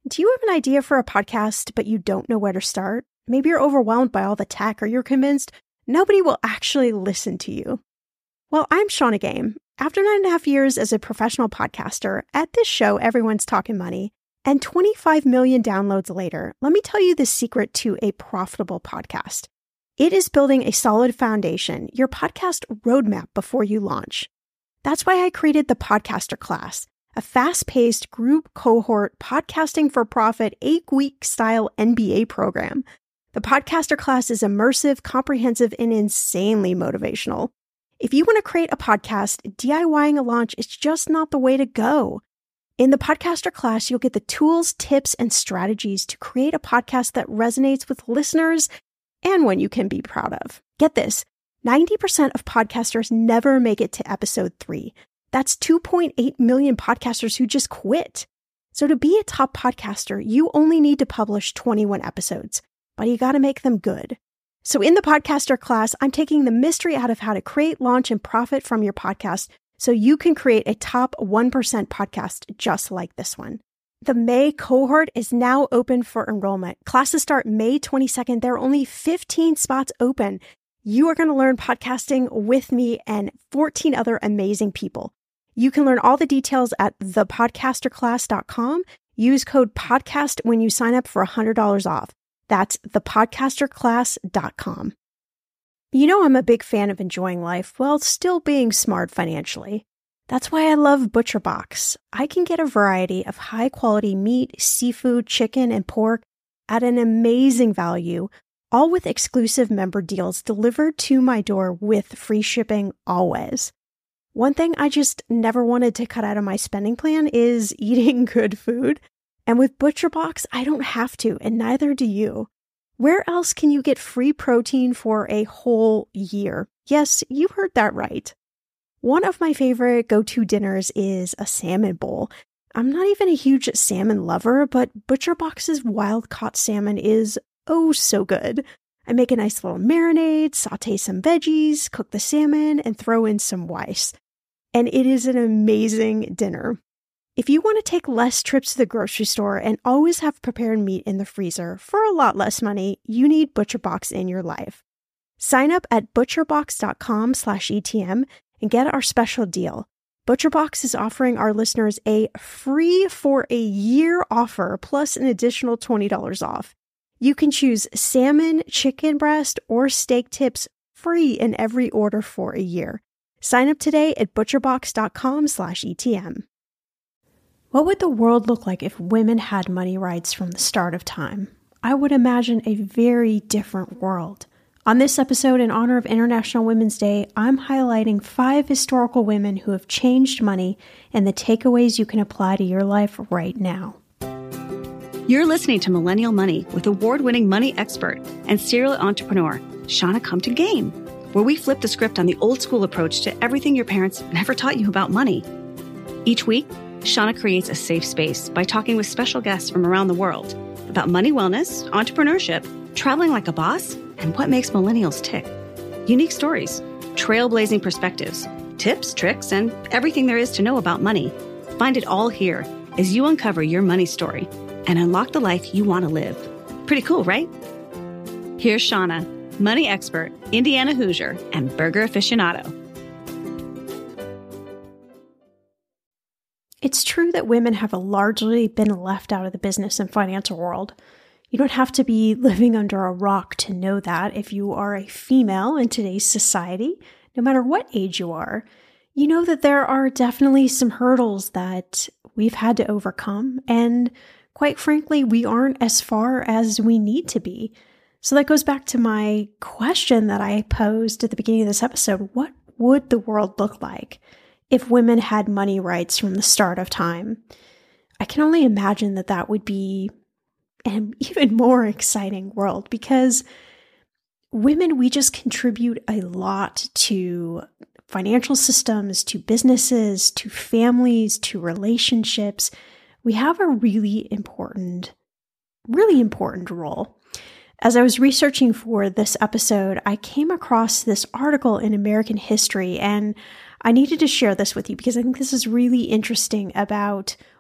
Do you have an idea for a podcast, but you don't know where to start? Maybe you're overwhelmed by all the tech, or you're convinced nobody will actually listen to you. Well, I'm Shannah Game. After 9.5 years as a professional podcaster, at this show, everyone's talking money, and 25 million downloads later, let me tell you the secret to a profitable podcast. It is building a solid foundation, your podcast roadmap before you launch. That's why I created the Podcaster Class, a fast-paced group cohort podcasting for profit 8-week style MBA program. The Podcaster Class is immersive, comprehensive, and insanely motivational. If you want to create a podcast, DIYing a launch is just not the way to go. In the Podcaster Class, you'll get the tools, tips, and strategies to create a podcast that resonates with listeners and one you can be proud of. Get this, 90% of podcasters never make it to episode 3. That's 2.8 million podcasters who just quit. So to be a top podcaster, you only need to publish 21 episodes, but you got to make them good. So in the Podcaster Class, I'm taking the mystery out of how to create, launch, and profit from your podcast so you can create a top 1% podcast just like this one. The May cohort is now open for enrollment. Classes start May 22nd. There are only 15 spots open. You are going to learn podcasting with me and 14 other amazing people. You can learn all the details at thepodcasterclass.com. Use code PODCAST when you sign up for $100 off. That's thepodcasterclass.com. You know I'm a big fan of enjoying life while still being smart financially. That's why I love ButcherBox. I can get a variety of high-quality meat, seafood, chicken, and pork at an amazing value, all with exclusive member deals delivered to my door with free shipping always. One thing I just never wanted to cut out of my spending plan is eating good food. And with ButcherBox, I don't have to, and neither do you. Where else can you get free protein for a whole year? Yes, you heard that right. One of my favorite go-to dinners is a salmon bowl. I'm not even a huge salmon lover, but ButcherBox's wild-caught salmon is oh so good. I make a nice little marinade, saute some veggies, cook the salmon, and throw in some rice. And it is an amazing dinner. If you want to take less trips to the grocery store and always have prepared meat in the freezer for a lot less money, you need ButcherBox in your life. Sign up at butcherbox.com/ETM and get our special deal. ButcherBox is offering our listeners a free for a year offer plus an additional $20 off. You can choose salmon, chicken breast, or steak tips free in every order for a year. Sign up today at butcherbox.com/ETM. What would the world look like if women had money rights from the start of time? I would imagine a very different world. On this episode, in honor of International Women's Day, I'm highlighting 5 historical women who have changed money and the takeaways you can apply to your life right now. You're listening to Millennial Money with award-winning money expert and serial entrepreneur, Shannah Come to Game, where we flip the script on the old school approach to everything your parents never taught you about money. Each week, Shannah creates a safe space by talking with special guests from around the world about money wellness, entrepreneurship, traveling like a boss, and what makes millennials tick. Unique stories, trailblazing perspectives, tips, tricks, and everything there is to know about money. Find it all here as you uncover your money story and unlock the life you want to live. Pretty cool, right? Here's Shannah, money expert, Indiana Hoosier, and burger aficionado. It's true that women have largely been left out of the business and financial world. You don't have to be living under a rock to know that if you are a female in today's society, no matter what age you are. You know that there are definitely some hurdles that we've had to overcome, and quite frankly, we aren't as far as we need to be. So that goes back to my question that I posed at the beginning of this episode. What would the world look like if women had money rights from the start of time? I can only imagine that that would be an even more exciting world, because women, we just contribute a lot to financial systems, to businesses, to families, to relationships. We have a really important role. As I was researching for this episode, I came across this article in American History, and I needed to share this with you because I think this is really interesting about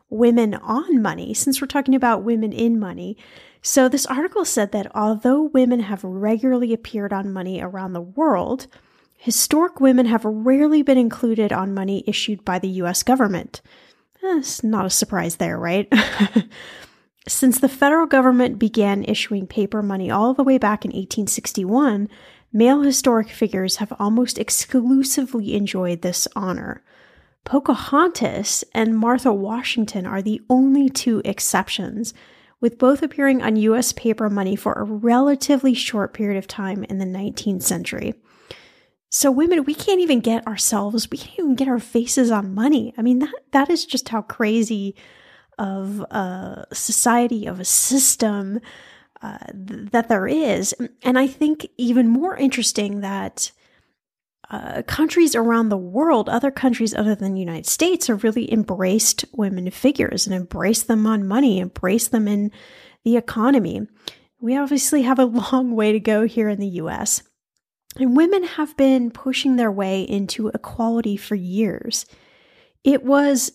women on money, since we're talking about women in money. So this article said that although women have regularly appeared on money around the world, historic women have rarely been included on money issued by the U.S. government. It's not a surprise there, right? Since the federal government began issuing paper money all the way back in 1861, male historic figures have almost exclusively enjoyed this honor. Pocahontas and Martha Washington are the only two exceptions, with both appearing on U.S. paper money for a relatively short period of time in the 19th century. So women, we can't even get our faces on money. I mean, that is just how crazy of a society, of a system that there is. And I think even more interesting that countries around the world, other countries other than the United States, have really embraced women figures and embraced them on money, embraced them in the economy. We obviously have a long way to go here in the US. And women have been pushing their way into equality for years. It was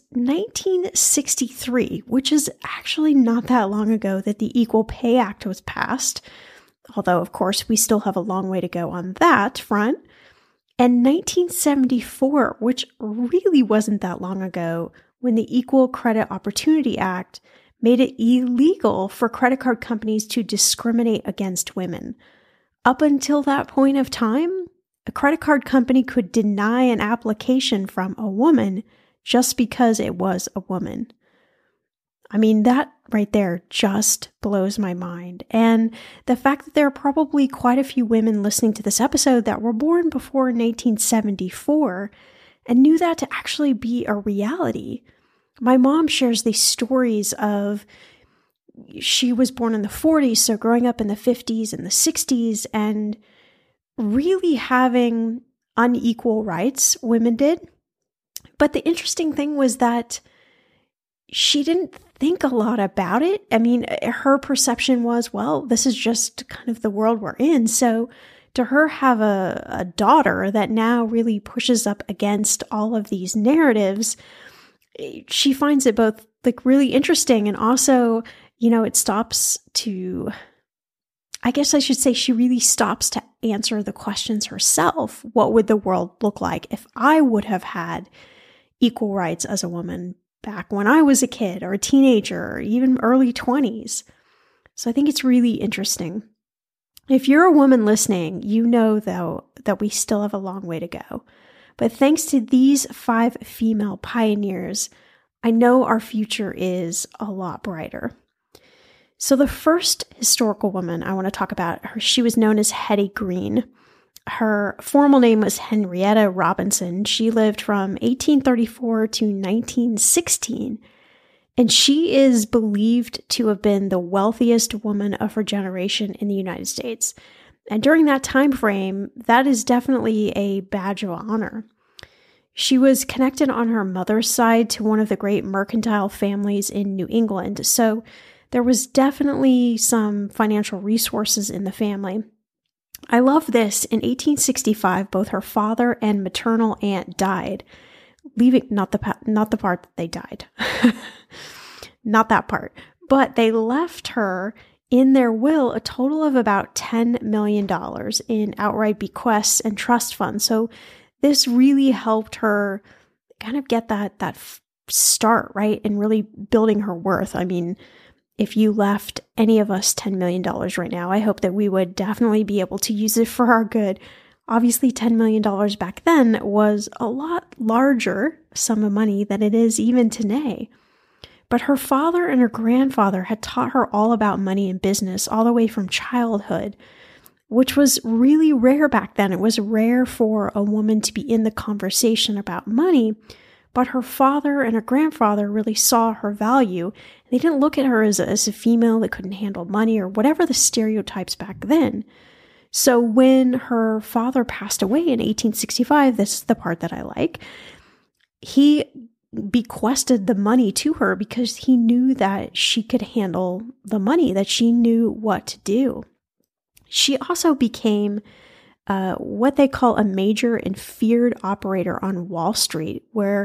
1963, which is actually not that long ago, that the Equal Pay Act was passed, although, of course, we still have a long way to go on that front. And 1974, which really wasn't that long ago, when the Equal Credit Opportunity Act made it illegal for credit card companies to discriminate against women. Up until that point of time, a credit card company could deny an application from a woman just because it was a woman. I mean, that right there just blows my mind. And the fact that there are probably quite a few women listening to this episode that were born before 1974 and knew that to actually be a reality. My mom shares these stories of, she was born in the 40s, so growing up in the 50s and the 60s and really having unequal rights, women did. But the interesting thing was that she didn't think a lot about it. I mean, her perception was, well, this is just kind of the world we're in. So to her have a daughter that now really pushes up against all of these narratives, she finds it both like really interesting and also, it stops to, I guess I should say, she really stops to answer the questions herself. What would the world look like if I would have had equal rights as a woman back when I was a kid or a teenager or even early 20s? So I think it's really interesting. If you're a woman listening, you know, though, that we still have a long way to go. But thanks to these 5 female pioneers, I know our future is a lot brighter. So the first historical woman I want to talk about, she was known as Hetty Green. Her formal name was Henrietta Robinson. She lived from 1834 to 1916, and she is believed to have been the wealthiest woman of her generation in the United States. And during that time frame, that is definitely a badge of honor. She was connected on her mother's side to one of the great mercantile families in New England, so there was definitely some financial resources in the family. I love this. In 1865, both her father and maternal aunt died, leaving not the part that they died, not that part, but they left her in their will a total of about $10 million in outright bequests and trust funds. So this really helped her kind of get that start, right, and really building her worth. I mean, if you left any of us $10 million right now, I hope that we would definitely be able to use it for our good. Obviously, $10 million back then was a lot larger sum of money than it is even today. But her father and her grandfather had taught her all about money and business all the way from childhood, which was really rare back then. It was rare for a woman to be in the conversation about money. But her father and her grandfather really saw her value. They didn't look at her as a female that couldn't handle money or whatever the stereotypes back then. So when her father passed away in 1865, this is the part that I like, he bequested the money to her because he knew that she could handle the money, that she knew what to do. She also became what they call a major and feared operator on Wall Street, where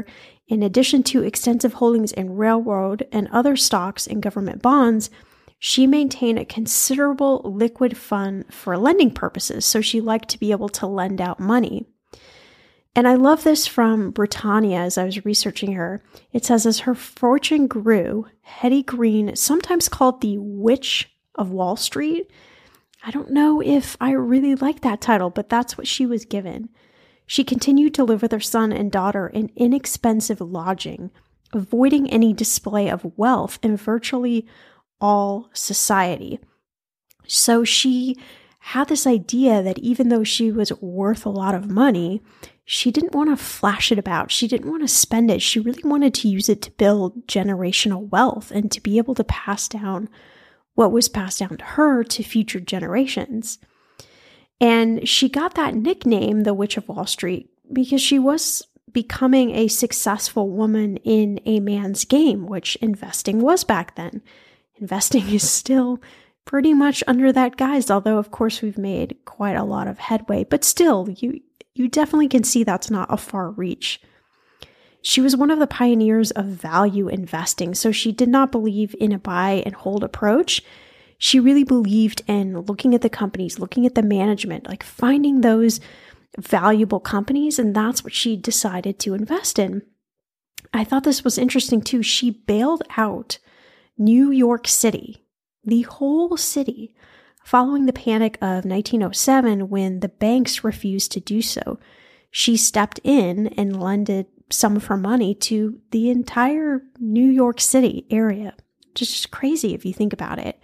In addition to extensive holdings in railroad and other stocks and government bonds, she maintained a considerable liquid fund for lending purposes, so she liked to be able to lend out money. And I love this from Britannia as I was researching her. It says, as her fortune grew, Hetty Green, sometimes called the Witch of Wall Street. I don't know if I really like that title, but that's what she was given. She continued to live with her son and daughter in inexpensive lodging, avoiding any display of wealth in virtually all society. So she had this idea that even though she was worth a lot of money, she didn't want to flash it about. She didn't want to spend it. She really wanted to use it to build generational wealth and to be able to pass down what was passed down to her to future generations. And she got that nickname, the Witch of Wall Street, because she was becoming a successful woman in a man's game, which investing was back then. Investing is still pretty much under that guise, although of course we've made quite a lot of headway, but still you definitely can see that's not a far reach. She was one of the pioneers of value investing, so she did not believe in a buy and hold approach. She really believed in looking at the companies, looking at the management, like finding those valuable companies, and that's what she decided to invest in. I thought this was interesting too. She bailed out New York City, the whole city, following the panic of 1907 when the banks refused to do so. She stepped in and lended some of her money to the entire New York City area. Just crazy if you think about it.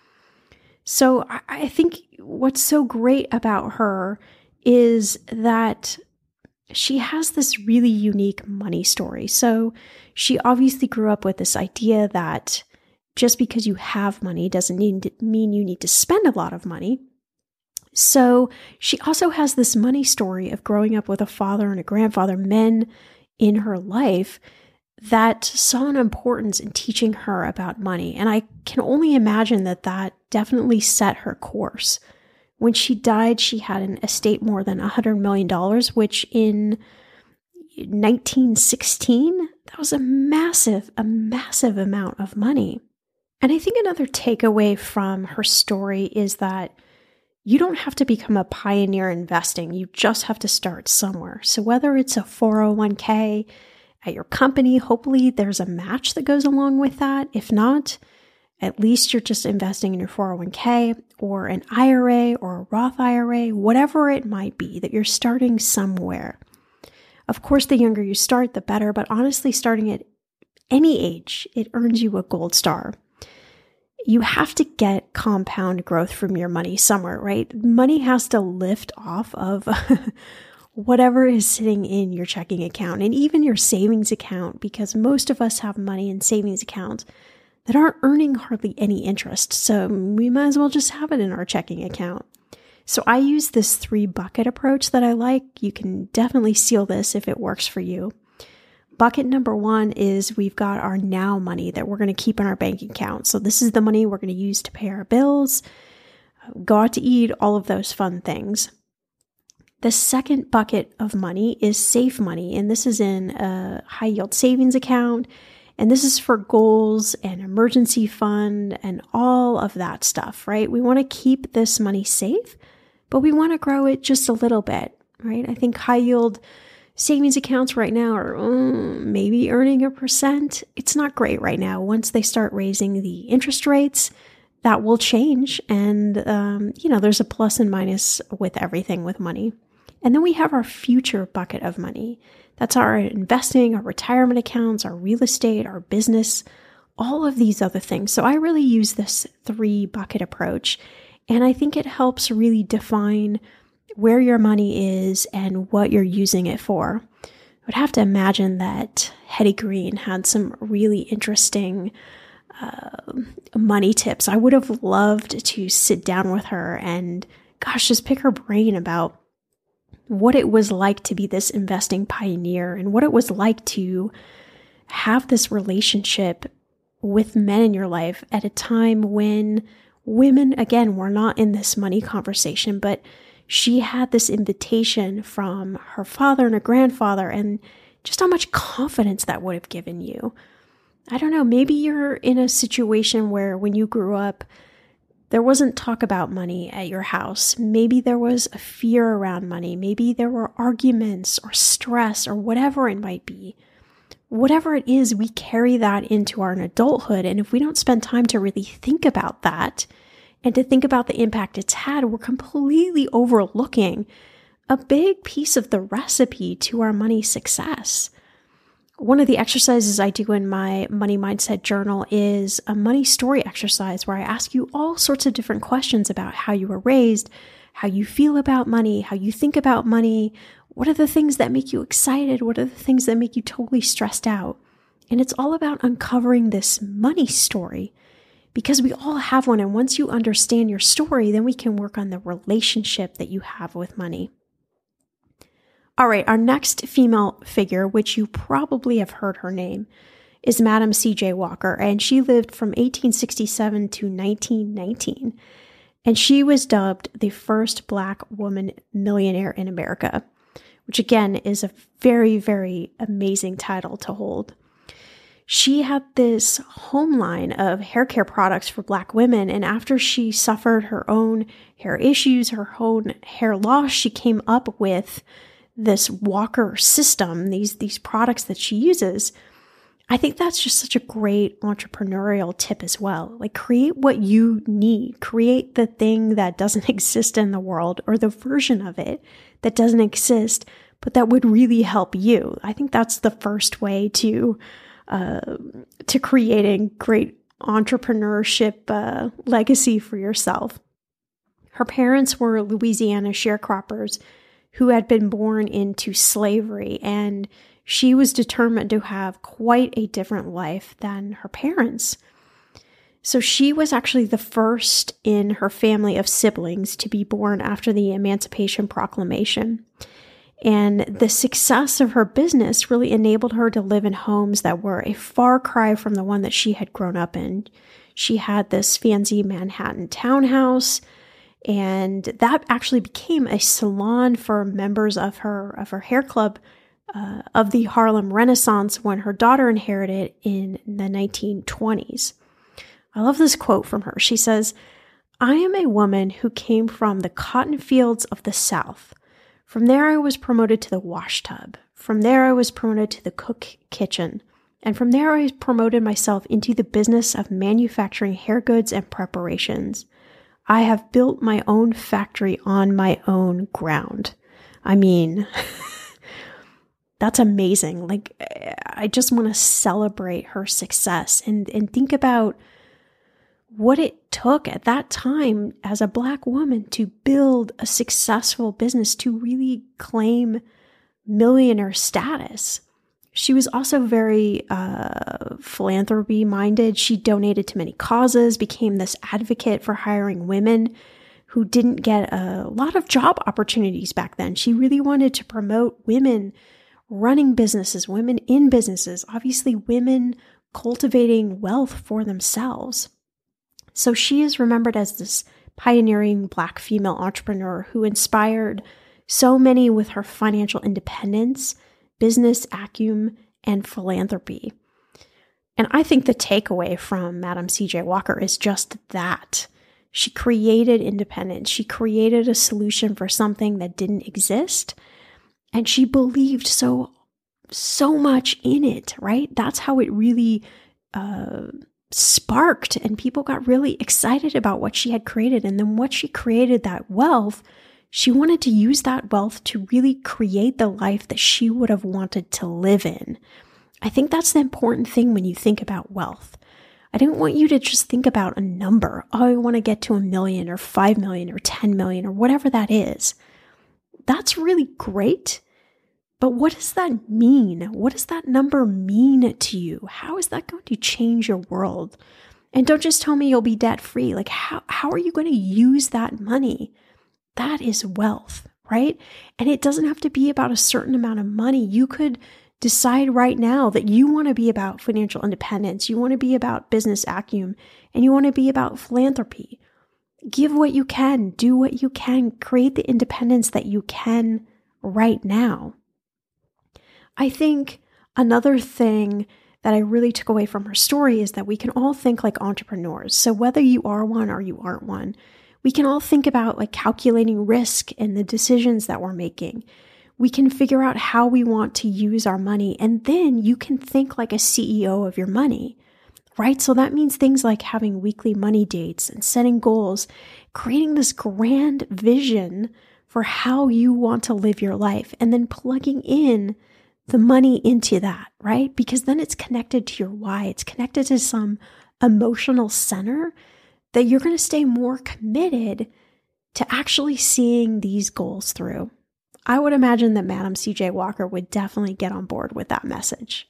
So I think what's so great about her is that she has this really unique money story. So she obviously grew up with this idea that just because you have money doesn't mean you need to spend a lot of money. So she also has this money story of growing up with a father and a grandfather, men in her life that saw an importance in teaching her about money. And I can only imagine that that definitely set her course. When she died, she had an estate more than $100 million, which in 1916, that was a massive amount of money. And I think another takeaway from her story is that you don't have to become a pioneer investing. You just have to start somewhere. So whether it's a 401k at your company, hopefully there's a match that goes along with that. If not, at least you're just investing in your 401k or an IRA or a Roth IRA, whatever it might be, that you're starting somewhere. Of course, the younger you start, the better, but honestly, starting at any age, it earns you a gold star. You have to get compound growth from your money somewhere, right? Money has to lift off of whatever is sitting in your checking account and even your savings account, because most of us have money in savings accounts that aren't earning hardly any interest. So we might as well just have it in our checking account. So I use this 3-bucket approach that I like. You can definitely steal this if it works for you. Bucket number 1 is we've got our now money that we're going to keep in our bank account. So this is the money we're going to use to pay our bills, go out to eat, all of those fun things. The second bucket of money is safe money, and this is in a high yield savings account. And this is for goals and emergency fund and all of that stuff, right? We want to keep this money safe, but we want to grow it just a little bit, right? I think high yield savings accounts right now are maybe earning 1%. It's not great right now. Once they start raising the interest rates, that will change. And, there's a plus and minus with everything with money. And then we have our future bucket of money. That's our investing, our retirement accounts, our real estate, our business, all of these other things. So I really use this 3-bucket approach. And I think it helps really define where your money is and what you're using it for. I would have to imagine that Hetty Green had some really interesting money tips. I would have loved to sit down with her and, just pick her brain about what it was like to be this investing pioneer and what it was like to have this relationship with men in your life at a time when women, again, were not in this money conversation, but she had this invitation from her father and her grandfather, and just how much confidence that would have given you. I don't know, maybe you're in a situation where when you grew up, there wasn't talk about money at your house. Maybe there was a fear around money. Maybe there were arguments or stress or whatever it might be. Whatever it is, we carry that into our adulthood. And if we don't spend time to really think about that and to think about the impact it's had, we're completely overlooking a big piece of the recipe to our money success. One of the exercises I do in my money mindset journal is a money story exercise where I ask you all sorts of different questions about how you were raised, how you feel about money, how you think about money. What are the things that make you excited? What are the things that make you totally stressed out? And it's all about uncovering this money story because we all have one. And once you understand your story, then we can work on the relationship that you have with money. All right, our next female figure, which you probably have heard her name, is Madam C.J. Walker, and she lived from 1867 to 1919, and she was dubbed the first Black woman millionaire in America, which again is a very, very amazing title to hold. She had this home line of hair care products for Black women, and after she suffered her own hair issues, her own hair loss, she came up with this Walker system, these products that she uses. I think that's just such a great entrepreneurial tip as well. Like, create what you need, create the thing that doesn't exist in the world or the version of it that doesn't exist, but that would really help you. I think that's the first way to creating great entrepreneurship legacy for yourself. Her parents were Louisiana sharecroppers who had been born into slavery, and she was determined to have quite a different life than her parents. So she was actually the first in her family of siblings to be born after the Emancipation Proclamation. And the success of her business really enabled her to live in homes that were a far cry from the one that she had grown up in. She had this fancy Manhattan townhouse, and that actually became a salon for members of her hair club of the Harlem Renaissance when her daughter inherited in the 1920s. I love this quote from her. She says, "I am a woman who came from the cotton fields of the South. From there I was promoted to the wash tub. From there I was promoted to the cook kitchen. And from there I promoted myself into the business of manufacturing hair goods and preparations. I have built my own factory on my own ground." I mean, that's amazing. Like, I just want to celebrate her success and think about what it took at that time as a Black woman to build a successful business, to really claim millionaire status. She was also very philanthropy minded. She donated to many causes, became this advocate for hiring women who didn't get a lot of job opportunities back then. She really wanted to promote women running businesses, women in businesses, obviously women cultivating wealth for themselves. So she is remembered as this pioneering Black female entrepreneur who inspired so many with her financial independence, business acumen, and philanthropy. And I think the takeaway from Madam C.J. Walker is just that. She created independence. She created a solution for something that didn't exist. And she believed so much in it, right? That's how it really sparked, and people got really excited about what she had created. And then what she created, that wealth, she wanted to use that wealth to really create the life that she would have wanted to live in. I think that's the important thing when you think about wealth. I don't want you to just think about a number. Oh, I want to get to 1 million or 5 million or 10 million or whatever that is. That's really great. But what does that mean? What does that number mean to you? How is that going to change your world? And don't just tell me you'll be debt free. Like, how are you going to use that money? That is wealth, right? And it doesn't have to be about a certain amount of money. You could decide right now that you want to be about financial independence. You want to be about business acumen, and you want to be about philanthropy. Give what you can, do what you can, create the independence that you can right now. I think another thing that I really took away from her story is that we can all think like entrepreneurs. So whether you are one or you aren't one, we can all think about like calculating risk in the decisions that we're making. We can figure out how we want to use our money, and then you can think like a CEO of your money, right? So that means things like having weekly money dates and setting goals, creating this grand vision for how you want to live your life, and then plugging in the money into that, right? Because then it's connected to your why. It's connected to some emotional center that you're going to stay more committed to actually seeing these goals through. I would imagine that Madam CJ Walker would definitely get on board with that message.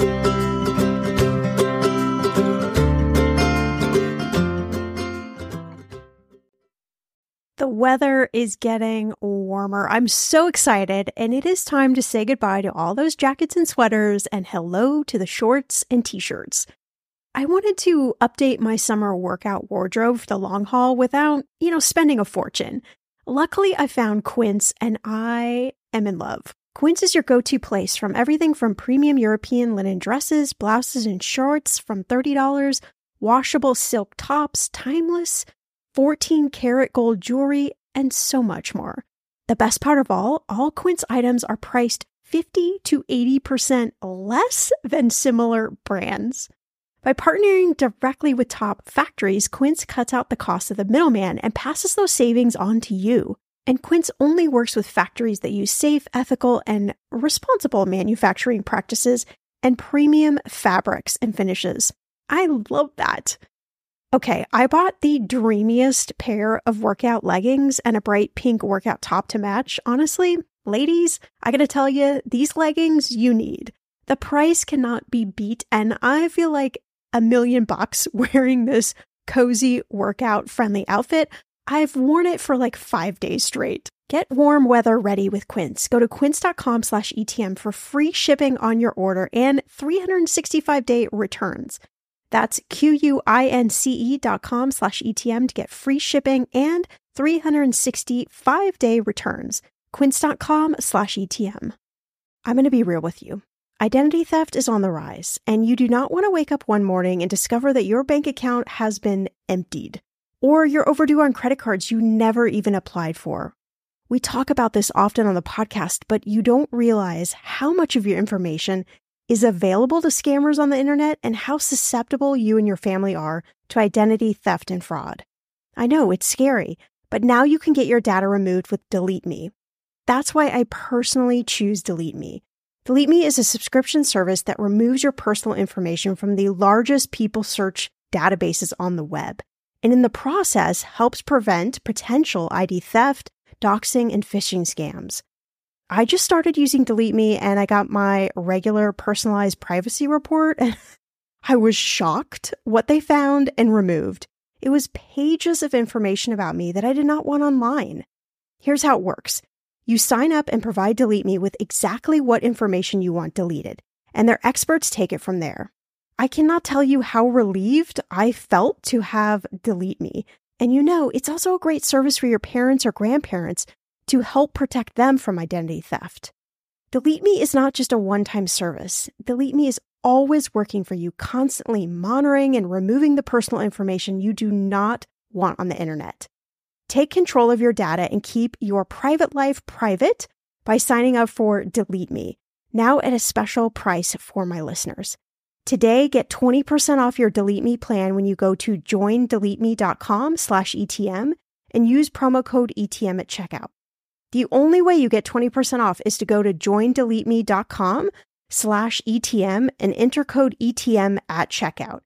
The weather is getting warmer. I'm so excited, and it is time to say goodbye to all those jackets and sweaters and hello to the shorts and t-shirts. I wanted to update my summer workout wardrobe for the long haul without, spending a fortune. Luckily, I found Quince, and I am in love. Quince is your go-to place from everything from premium European linen dresses, blouses, and shorts from $30, washable silk tops, timeless 14-karat gold jewelry, and so much more. The best part of all Quince items are priced 50 to 80% less than similar brands. By partnering directly with top factories, Quince cuts out the cost of the middleman and passes those savings on to you. And Quince only works with factories that use safe, ethical, and responsible manufacturing practices and premium fabrics and finishes. I love that. Okay, I bought the dreamiest pair of workout leggings and a bright pink workout top to match. Honestly, ladies, I gotta tell you, these leggings you need. The price cannot be beat, and I feel like $1 million wearing this cozy workout friendly outfit. I've worn it for like 5 days straight. Get warm weather ready with Quince. Go to quince.com/ETM for free shipping on your order and 365-day returns. That's QUINCE.com/ETM to get free shipping and 365-day returns. Quince.com/ETM. I'm going to be real with you. Identity theft is on the rise, and you do not want to wake up one morning and discover that your bank account has been emptied, or you're overdue on credit cards you never even applied for. We talk about this often on the podcast, but you don't realize how much of your information is available to scammers on the internet and how susceptible you and your family are to identity theft and fraud. I know, it's scary, but now you can get your data removed with Delete Me. That's why I personally choose Delete Me. Delete Me is a subscription service that removes your personal information from the largest people search databases on the web, and in the process helps prevent potential ID theft, doxing, and phishing scams. I just started using Delete Me and I got my regular personalized privacy report, and I was shocked what they found and removed. It was pages of information about me that I did not want online. Here's how it works. You sign up and provide Delete Me with exactly what information you want deleted, and their experts take it from there. I cannot tell you how relieved I felt to have Delete Me. And it's also a great service for your parents or grandparents to help protect them from identity theft. Delete Me is not just a one-time service. Delete Me is always working for you, constantly monitoring and removing the personal information you do not want on the internet. Take control of your data and keep your private life private by signing up for Delete Me, now at a special price for my listeners. Today, get 20% off your Delete Me plan when you go to joindeleteme.com/ETM and use promo code ETM at checkout. The only way you get 20% off is to go to joindeleteme.com/ETM and enter code ETM at checkout.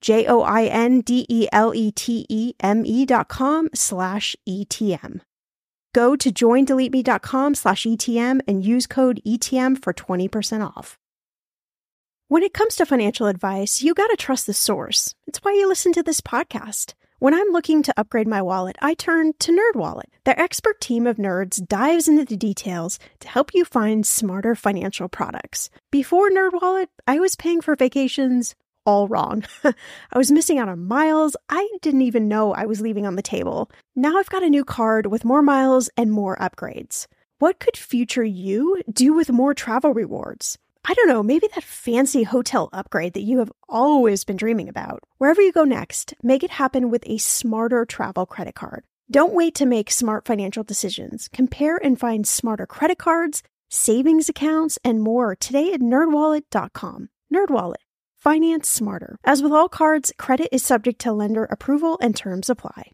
joindeleteme.com/ETM. Go to joindeleteme.com/ETM and use code ETM for 20% off. When it comes to financial advice, you got to trust the source. It's why you listen to this podcast. When I'm looking to upgrade my wallet, I turn to NerdWallet. Their expert team of nerds dives into the details to help you find smarter financial products. Before NerdWallet, I was paying for vacations all wrong. I was missing out on miles I didn't even know I was leaving on the table. Now I've got a new card with more miles and more upgrades. What could future you do with more travel rewards? I don't know, maybe that fancy hotel upgrade that you have always been dreaming about. Wherever you go next, make it happen with a smarter travel credit card. Don't wait to make smart financial decisions. Compare and find smarter credit cards, savings accounts, and more today at nerdwallet.com. NerdWallet. Finance smarter. As with all cards, credit is subject to lender approval and terms apply.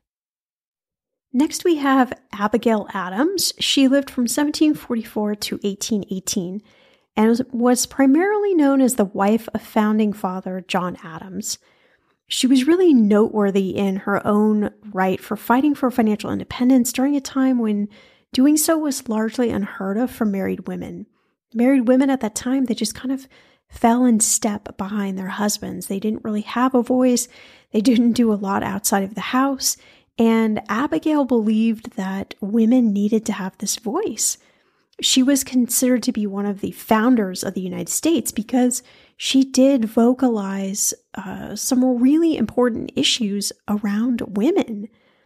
Next, we have Abigail Adams. She lived from 1744 to 1818 and was primarily known as the wife of founding father John Adams. She was really noteworthy in her own right for fighting for financial independence during a time when doing so was largely unheard of for married women. Married women at that time, they just kind of fell in step behind their husbands. They didn't really have a voice. They didn't do a lot outside of the house. And Abigail believed that women needed to have this voice. She was considered to be one of the founders of the United States because she did vocalize some really important issues around women.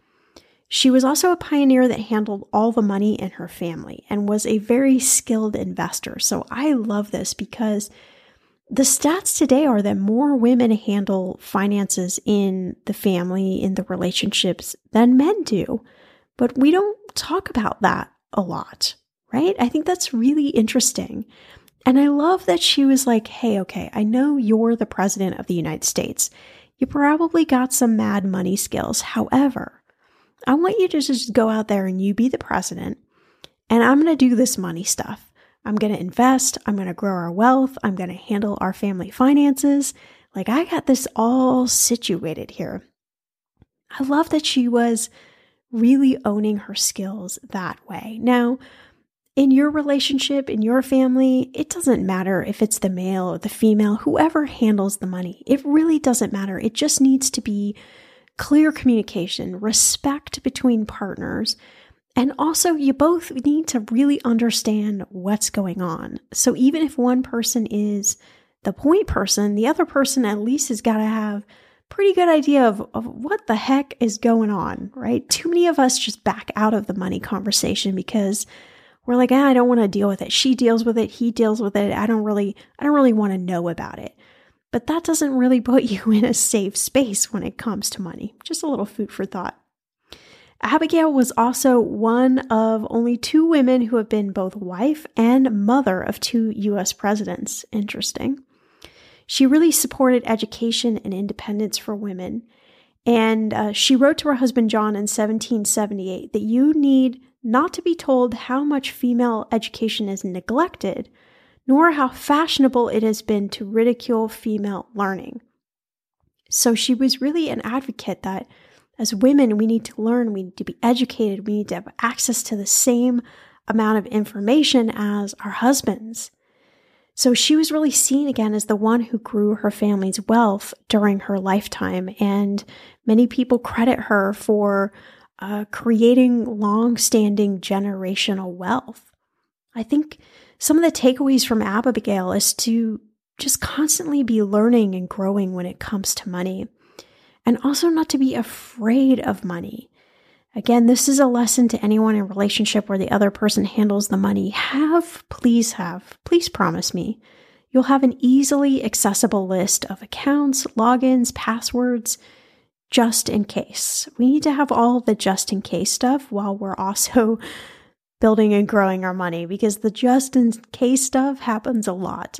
She was also a pioneer that handled all the money in her family and was a very skilled investor. So I love this because the stats today are that more women handle finances in the family, in the relationships, than men do. But we don't talk about that a lot, right? I think that's really interesting. And I love that she was like, hey, okay, I know you're the president of the United States. You probably got some mad money skills. However, I want you to just go out there and you be the president, and I'm going to do this money stuff. I'm going to invest. I'm going to grow our wealth. I'm going to handle our family finances. Like, I got this all situated here. I love that she was really owning her skills that way. Now, in your relationship, in your family, it doesn't matter if it's the male or the female, whoever handles the money. It really doesn't matter. It just needs to be clear communication, respect between partners. And also, you both need to really understand what's going on. So even if one person is the point person, the other person at least has got to have a pretty good idea of what the heck is going on, right? Too many of us just back out of the money conversation because we're like, I don't want to deal with it. She deals with it. He deals with it. I don't really want to know about it. But that doesn't really put you in a safe space when it comes to money. Just a little food for thought. Abigail was also one of only 2 women who have been both wife and mother of 2 U.S. presidents. Interesting. She really supported education and independence for women. And she wrote to her husband John in 1778 that you need not to be told how much female education is neglected, nor how fashionable it has been to ridicule female learning. So she was really an advocate that as women, we need to learn, we need to be educated, we need to have access to the same amount of information as our husbands. So she was really seen again as the one who grew her family's wealth during her lifetime, and many people credit her for creating long-standing generational wealth. I think some of the takeaways from Abigail is to just constantly be learning and growing when it comes to money. And also not to be afraid of money. Again, this is a lesson to anyone in a relationship where the other person handles the money. Please promise me, you'll have an easily accessible list of accounts, logins, passwords, just in case. We need to have all the just in case stuff while we're also building and growing our money, because the just in case stuff happens a lot.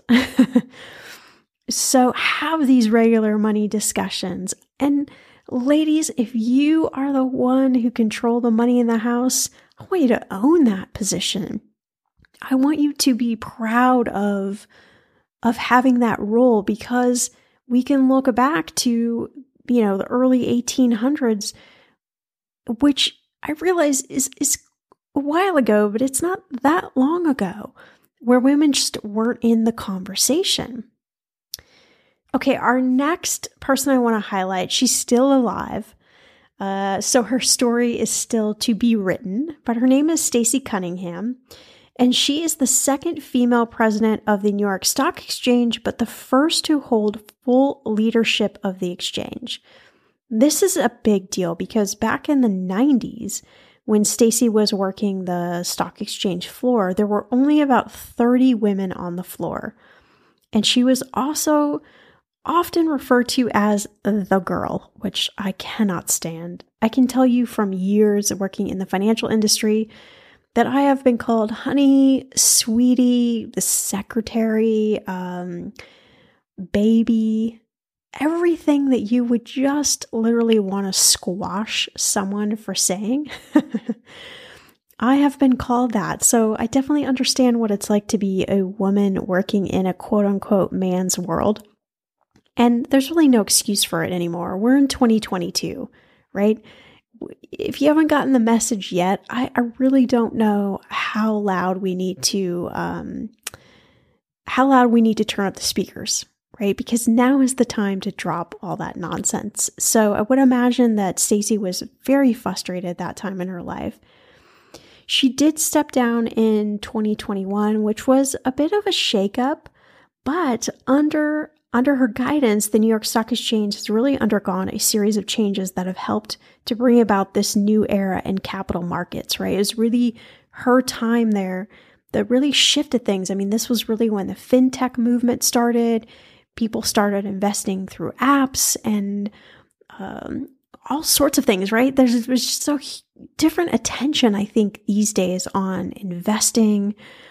So have these regular money discussions. And ladies, if you are the one who control the money in the house, I want you to own that position. I want you to be proud of having that role, because we can look back to, the early 1800s, which I realize is a while ago, but it's not that long ago, where women just weren't in the conversation. Okay, our next person I want to highlight, she's still alive. So her story is still to be written, but her name is Stacey Cunningham, and she is the second female president of the New York Stock Exchange, but the first to hold full leadership of the exchange. This is a big deal because back in the 90s, when Stacey was working the stock exchange floor, there were only about 30 women on the floor. And she was also often referred to as the girl, which I cannot stand. I can tell you from years of working in the financial industry that I have been called honey, sweetie, the secretary, baby, everything that you would just literally want to squash someone for saying. I have been called that. So I definitely understand what it's like to be a woman working in a quote unquote man's world. And there's really no excuse for it anymore. We're in 2022, right? If you haven't gotten the message yet, I really don't know how loud we need to turn up the speakers, right? Because now is the time to drop all that nonsense. So I would imagine that Stacey was very frustrated at that time in her life. She did step down in 2021, which was a bit of a shakeup, but under her guidance, the New York Stock Exchange has really undergone a series of changes that have helped to bring about this new era in capital markets, right? It was really her time there that really shifted things. I mean, this was really when the fintech movement started. People started investing through apps and all sorts of things, right? There's just so different attention, I think, these days on investing,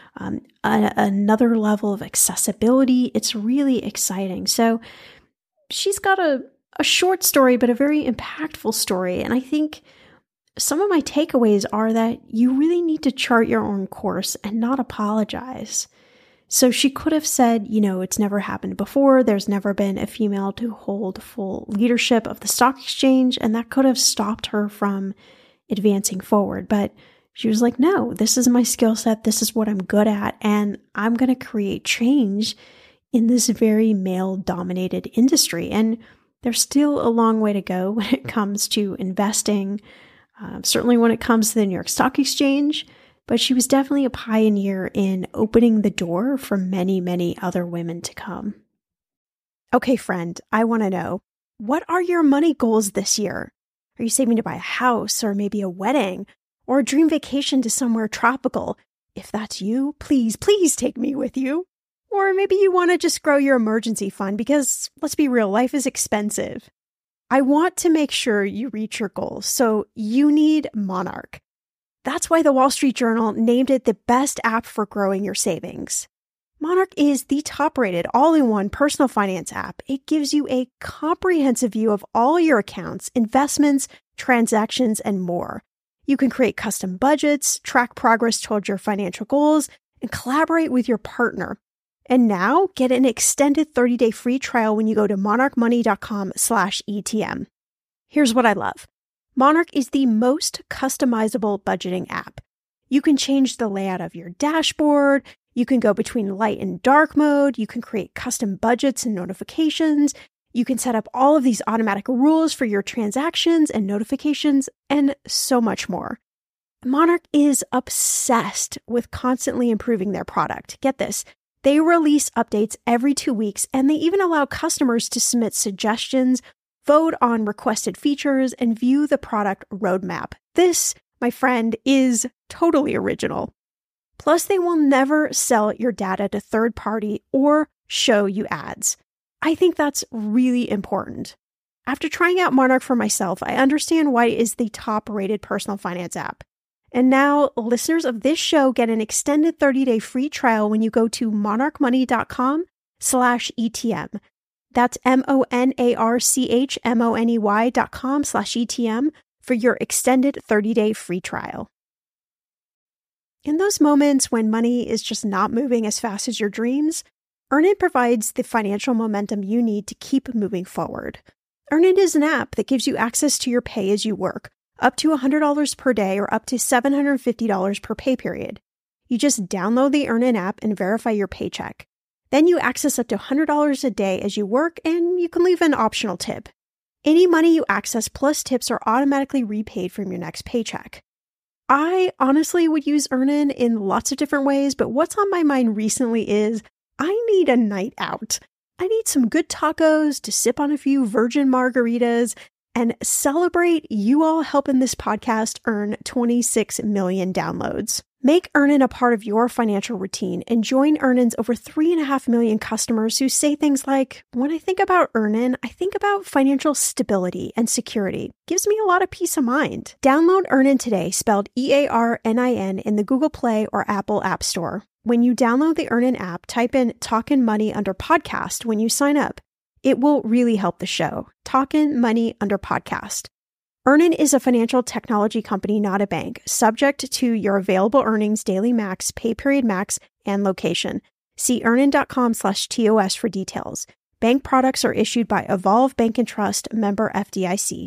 another level of accessibility. It's really exciting. So she's got a short story, but a very impactful story. And I think some of my takeaways are that you really need to chart your own course and not apologize. So she could have said, it's never happened before. There's never been a female to hold full leadership of the stock exchange. And that could have stopped her from advancing forward. But she was like, no, this is my skill set. This is what I'm good at. And I'm going to create change in this very male-dominated industry. And there's still a long way to go when it comes to investing, certainly when it comes to the New York Stock Exchange. But she was definitely a pioneer in opening the door for many, many other women to come. Okay, friend, I want to know, what are your money goals this year? Are you saving to buy a house or maybe a wedding or a dream vacation to somewhere tropical? If that's you, please take me with you. Or maybe you want to just grow your emergency fund because, let's be real, life is expensive. I want to make sure you reach your goals, so you need Monarch. That's why the Wall Street Journal named it the best app for growing your savings. Monarch is the top-rated all-in-one personal finance app. It gives you a comprehensive view of all your accounts, investments, transactions, and more. You can create custom budgets, track progress towards your financial goals, and collaborate with your partner. And now, get an extended 30-day free trial when you go to monarchmoney.com/ETM. Here's what I love. Monarch is the most customizable budgeting app. You can change the layout of your dashboard. You can go between light and dark mode. You can create custom budgets and notifications. You can set up all of these automatic rules for your transactions and notifications, and so much more. Monarch is obsessed with constantly improving their product. Get this. They release updates every 2 weeks, and they even allow customers to submit suggestions, vote on requested features, and view the product roadmap. This, my friend, is totally original. Plus, they will never sell your data to third party or show you ads. I think that's really important. After trying out Monarch for myself, I understand why it is the top-rated personal finance app. And now, listeners of this show get an extended 30-day free trial when you go to monarchmoney.com/ETM. That's monarchmoney.com/ETM for your extended 30-day free trial. In those moments when money is just not moving as fast as your dreams, Earnin provides the financial momentum you need to keep moving forward. Earnin is an app that gives you access to your pay as you work, up to $100 per day or up to $750 per pay period. You just download the Earnin app and verify your paycheck. Then you access up to $100 a day as you work, and you can leave an optional tip. Any money you access plus tips are automatically repaid from your next paycheck. I honestly would use Earnin in lots of different ways, but what's on my mind recently is I need a night out. I need some good tacos to sip on a few virgin margaritas and celebrate you all helping this podcast earn 26 million downloads. Make Earnin a part of your financial routine and join Earnin's over 3.5 million customers who say things like, when I think about Earnin, I think about financial stability and security. Gives me a lot of peace of mind. Download Earnin today, spelled EARNIN, in the Google Play or Apple App Store. When you download the Earnin app, type in Talkin' Money under podcast when you sign up. It will really help the show. Talkin' Money under podcast. Earnin is a financial technology company, not a bank, subject to your available earnings, daily max, pay period max, and location. See earnin.com/TOS for details. Bank products are issued by Evolve Bank and Trust, member FDIC.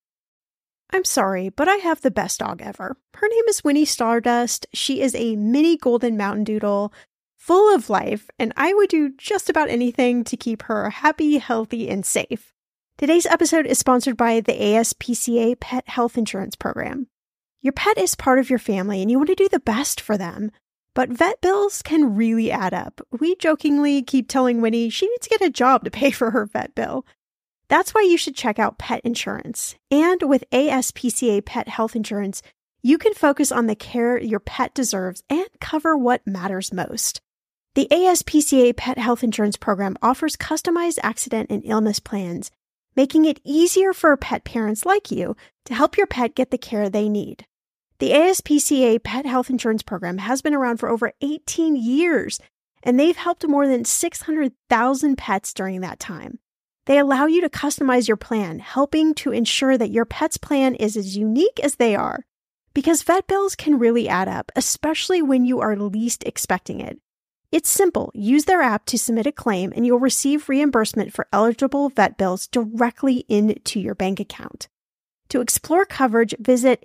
I'm sorry, but I have the best dog ever. Her name is Winnie Stardust. She is a mini golden mountain doodle, full of life, and I would do just about anything to keep her happy, healthy, and safe. Today's episode is sponsored by the ASPCA Pet Health Insurance Program. Your pet is part of your family and you want to do the best for them, but vet bills can really add up. We jokingly keep telling Winnie she needs to get a job to pay for her vet bill. That's why you should check out pet insurance. And with ASPCA Pet Health Insurance, you can focus on the care your pet deserves and cover what matters most. The ASPCA Pet Health Insurance Program offers customized accident and illness plans, making it easier for pet parents like you to help your pet get the care they need. The ASPCA Pet Health Insurance Program has been around for over 18 years, and they've helped more than 600,000 pets during that time. They allow you to customize your plan, helping to ensure that your pet's plan is as unique as they are. Because vet bills can really add up, especially when you are least expecting it. It's simple. Use their app to submit a claim and you'll receive reimbursement for eligible vet bills directly into your bank account. To explore coverage, visit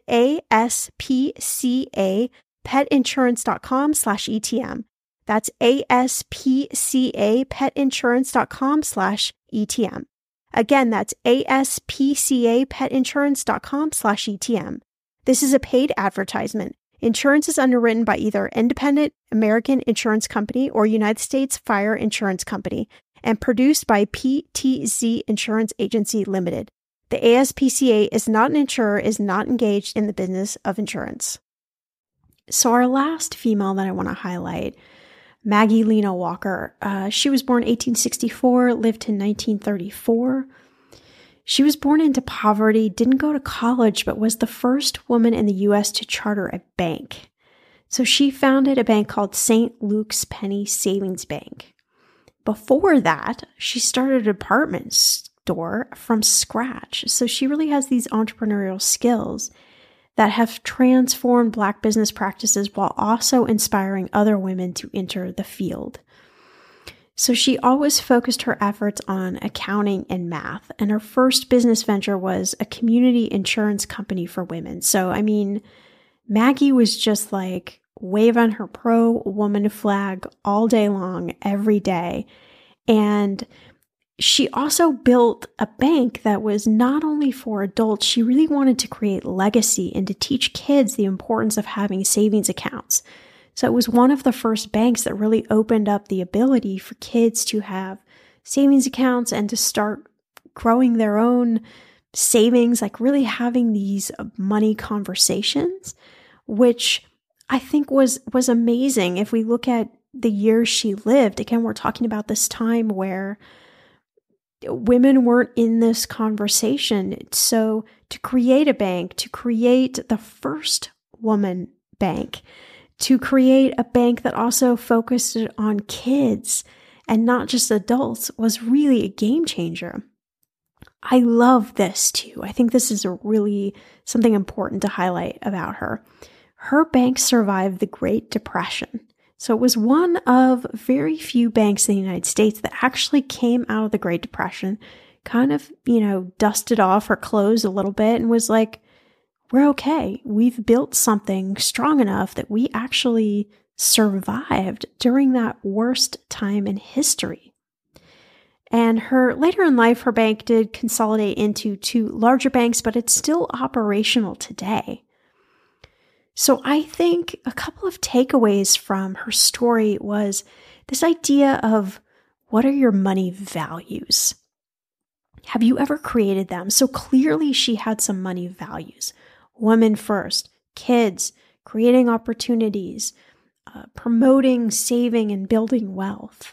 aspcapetinsurance.com/ETM. That's aspcapetinsurance.com/ETM. Again, that's aspcapetinsurance.com/ETM. This is a paid advertisement. Insurance is underwritten by either Independent American Insurance Company or United States Fire Insurance Company and produced by PTZ Insurance Agency Limited. The ASPCA is not an insurer, is not engaged in the business of insurance. So our last female that I want to highlight, Maggie Lena Walker. She was born 1864, lived to 1934. She was born into poverty, didn't go to college, but was the first woman in the U.S. to charter a bank. So she founded a bank called St. Luke's Penny Savings Bank. Before that, she started a department store from scratch. So she really has these entrepreneurial skills that have transformed Black business practices while also inspiring other women to enter the field. So she always focused her efforts on accounting and math, and her first business venture was a community insurance company for women. So, I mean, Maggie was just like waving her pro-woman flag all day long, every day. And she also built a bank that was not only for adults, she really wanted to create legacy and to teach kids the importance of having savings accounts. So it was one of the first banks that really opened up the ability for kids to have savings accounts and to start growing their own savings, like really having these money conversations, which I think was amazing. If we look at the years she lived, again, we're talking about this time where women weren't in this conversation. So to create a bank, to create the first woman bank, to create a bank that also focused on kids and not just adults was really a game changer. I love this too. I think this is a really something important to highlight about her. Her bank survived the Great Depression. So it was one of very few banks in the United States that actually came out of the Great Depression, kind of, dusted off her clothes a little bit and was like, we're okay. We've built something strong enough that we actually survived during that worst time in history. And later in life, her bank did consolidate into 2 larger banks, but it's still operational today. So I think a couple of takeaways from her story was this idea of what are your money values? Have you ever created them? So clearly she had some money values. Women first, kids, creating opportunities, promoting, saving, and building wealth.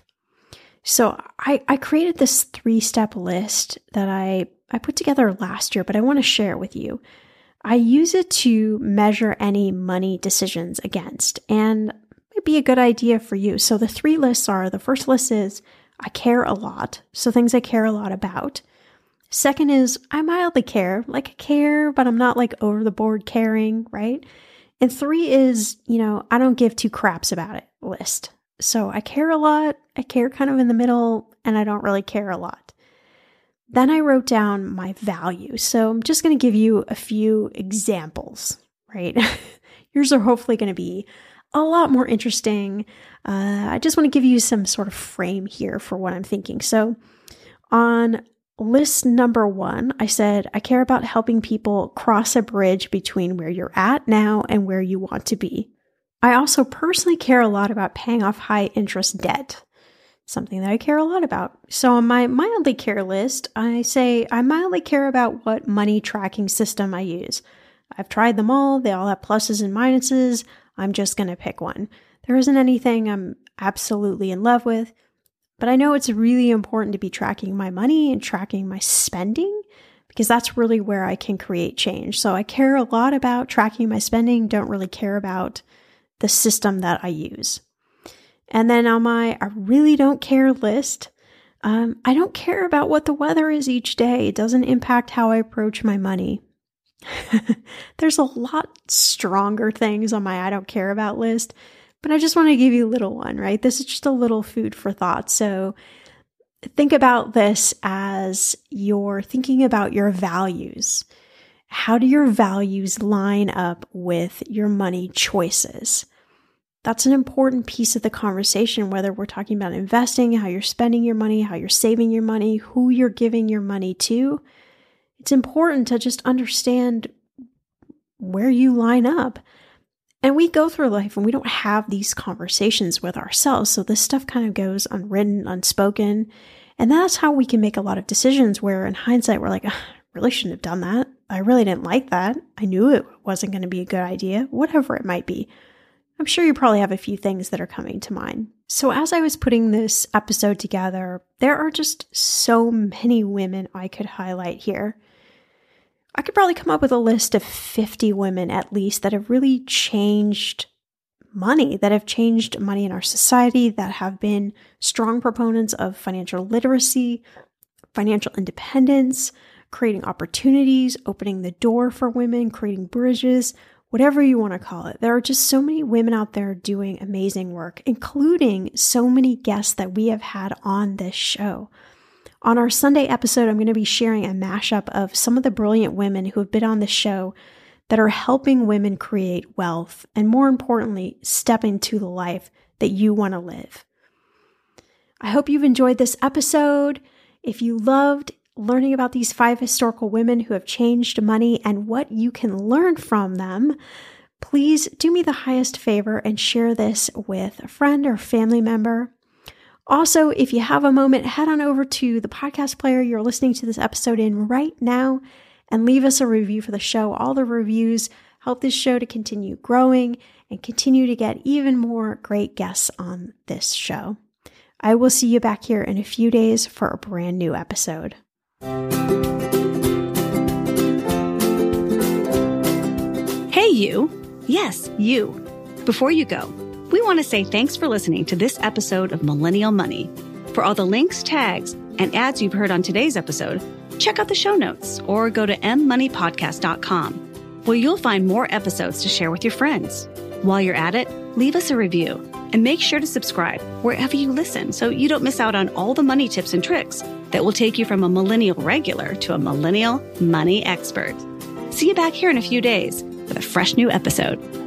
So I created this 3-step list that I put together last year, but I want to share it with you. I use it to measure any money decisions against, and it might be a good idea for you. So the 3 lists are, the first list is I care a lot, so things I care a lot about. Second is I mildly care, like I care, but I'm not like over the board caring, right? And 3 is, I don't give 2 craps about it list. So I care a lot, I care kind of in the middle, and I don't really care a lot. Then I wrote down my values. So I'm just going to give you a few examples, right? Yours are hopefully going to be a lot more interesting. I just want to give you some sort of frame here for what I'm thinking. So on list number 1, I said, I care about helping people cross a bridge between where you're at now and where you want to be. I also personally care a lot about paying off high interest debt, something that I care a lot about. So on my mildly care list, I say I mildly care about what money tracking system I use. I've tried them all. They all have pluses and minuses. I'm just going to pick one. There isn't anything I'm absolutely in love with, but I know it's really important to be tracking my money and tracking my spending because that's really where I can create change. So I care a lot about tracking my spending, don't really care about the system that I use. And then on my I really don't care list, I don't care about what the weather is each day. It doesn't impact how I approach my money. There's a lot stronger things on my I don't care about list, but I just want to give you a little one, right? This is just a little food for thought. So think about this as you're thinking about your values. How do your values line up with your money choices? That's an important piece of the conversation, whether we're talking about investing, how you're spending your money, how you're saving your money, who you're giving your money to. It's important to just understand where you line up. And we go through life and we don't have these conversations with ourselves. So this stuff kind of goes unwritten, unspoken. And that's how we can make a lot of decisions where in hindsight, we're like, I really shouldn't have done that. I really didn't like that. I knew it wasn't going to be a good idea, whatever it might be. I'm sure you probably have a few things that are coming to mind. So as I was putting this episode together, there are just so many women I could highlight here. I could probably come up with a list of 50 women at least that have really changed money, that have changed money in our society, that have been strong proponents of financial literacy, financial independence, creating opportunities, opening the door for women, creating bridges, whatever you want to call it. There are just so many women out there doing amazing work, including so many guests that we have had on this show. On our Sunday episode, I'm going to be sharing a mashup of some of the brilliant women who have been on the show that are helping women create wealth and, more importantly, step into the life that you want to live. I hope you've enjoyed this episode. If you loved learning about these 5 historical women who have changed money and what you can learn from them, please do me the highest favor and share this with a friend or family member. Also, if you have a moment, head on over to the podcast player you're listening to this episode in right now and leave us a review for the show. All the reviews help this show to continue growing and continue to get even more great guests on this show. I will see you back here in a few days for a brand new episode. Hey, you. Yes, you. Before you go, we want to say thanks for listening to this episode of Millennial Money. For all the links, tags, and ads you've heard on today's episode, check out the show notes or go to mmoneypodcast.com, where you'll find more episodes to share with your friends. While you're at it, leave us a review and make sure to subscribe wherever you listen so you don't miss out on all the money tips and tricks that will take you from a millennial regular to a millennial money expert. See you back here in a few days with a fresh new episode.